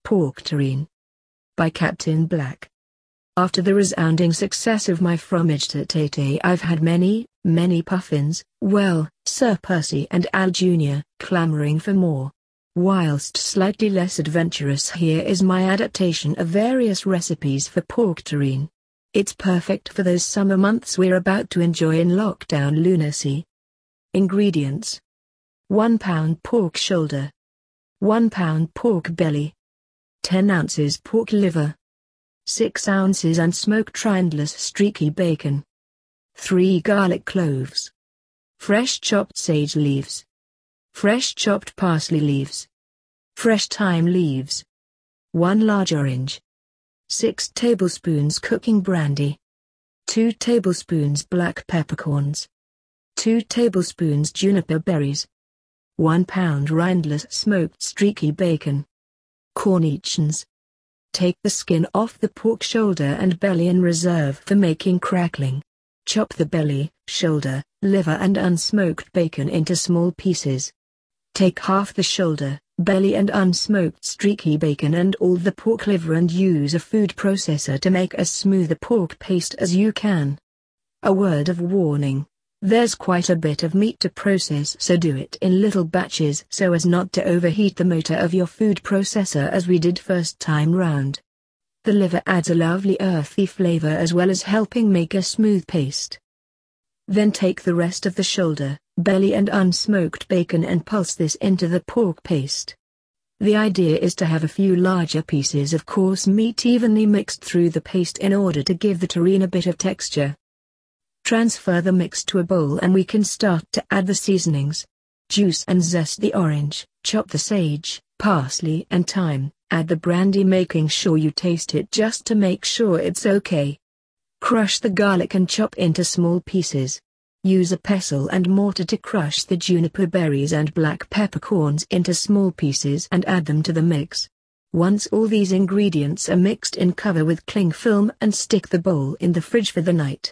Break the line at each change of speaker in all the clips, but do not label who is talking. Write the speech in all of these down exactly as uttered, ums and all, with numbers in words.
Pork Terrine by Captain Black. After the resounding success of my fromage tête I've had many, many puffins, well, Sir Percy and Al Junior, clamouring for more. Whilst slightly less adventurous, here is my adaptation of various recipes for pork terrine. It's perfect for those summer months we're about to enjoy in lockdown lunacy. Ingredients: one pound pork shoulder, one pound pork belly, ten ounces pork liver, six ounces unsmoked trindless streaky bacon, three garlic cloves, fresh chopped sage leaves, fresh chopped parsley leaves, fresh thyme leaves, one large orange, six tablespoons cooking brandy, two tablespoons black peppercorns, two tablespoons juniper berries, one pound rindless smoked streaky bacon. Cornichons. Take the skin off the pork shoulder and belly and reserve for making crackling. Chop the belly, shoulder, liver and unsmoked bacon into small pieces. Take half the shoulder, belly and unsmoked streaky bacon and all the pork liver and use a food processor to make as smooth a pork paste as you can. A word of warning: there's quite a bit of meat to process, so do it in little batches so as not to overheat the motor of your food processor as we did first time round. The liver adds a lovely earthy flavor as well as helping make a smooth paste. Then take the rest of the shoulder, belly and unsmoked bacon and pulse this into the pork paste. The idea is to have a few larger pieces of coarse meat evenly mixed through the paste in order to give the terrine a bit of texture. Transfer the mix to a bowl and we can start to add the seasonings. Juice and zest the orange, chop the sage, parsley and thyme, add the brandy making sure you taste it just to make sure it's okay. Crush the garlic and chop into small pieces. Use a pestle and mortar to crush the juniper berries and black peppercorns into small pieces and add them to the mix. Once all these ingredients are mixed in, cover with cling film and stick the bowl in the fridge for the night.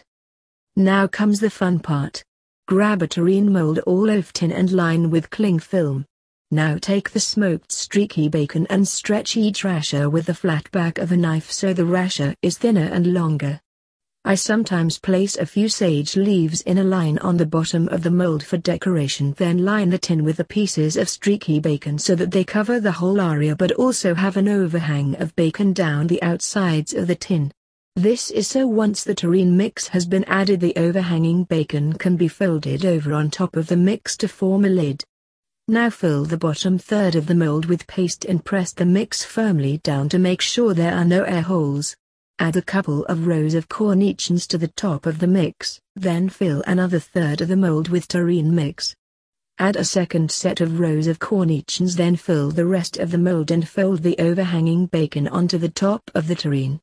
Now comes the fun part. Grab a terrine mold all oafed in and line with cling film. Now take the smoked streaky bacon and stretch each rasher with the flat back of a knife so the rasher is thinner and longer. I sometimes place a few sage leaves in a line on the bottom of the mold for decoration, then line the tin with the pieces of streaky bacon so that they cover the whole area but also have an overhang of bacon down the outsides of the tin. This is so once the terrine mix has been added, the overhanging bacon can be folded over on top of the mix to form a lid. Now fill the bottom third of the mold with paste and press the mix firmly down to make sure there are no air holes. Add a couple of rows of cornichons to the top of the mix, then fill another third of the mold with terrine mix. Add a second set of rows of cornichons, then fill the rest of the mold and fold the overhanging bacon onto the top of the terrine.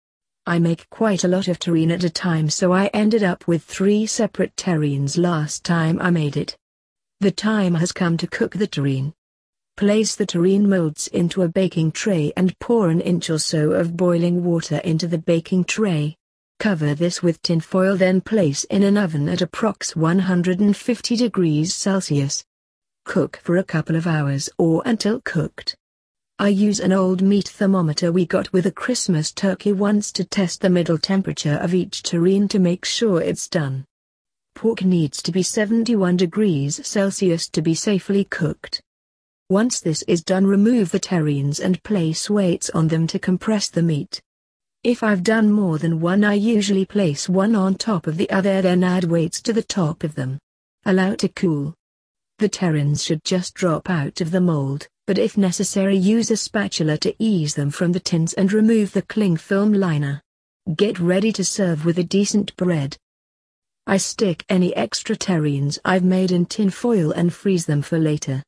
I make quite a lot of terrine at a time, so I ended up with three separate terrines last time I made it. The time has come to cook the terrine. Place the terrine molds into a baking tray and pour an inch or so of boiling water into the baking tray. Cover this with tin foil, then place in an oven at approx one hundred fifty degrees Celsius. Cook for a couple of hours or until cooked. I use an old meat thermometer we got with a Christmas turkey once to test the middle temperature of each terrine to make sure it's done. Pork needs to be seventy-one degrees Celsius to be safely cooked. Once this is done, remove the terrines and place weights on them to compress the meat. If I've done more than one, I usually place one on top of the other, then add weights to the top of them. Allow to cool. The terrines should just drop out of the mold, but if necessary use a spatula to ease them from the tins and remove the cling film liner. Get ready to serve with a decent bread. I stick any extra terrines I've made in tin foil and freeze them for later.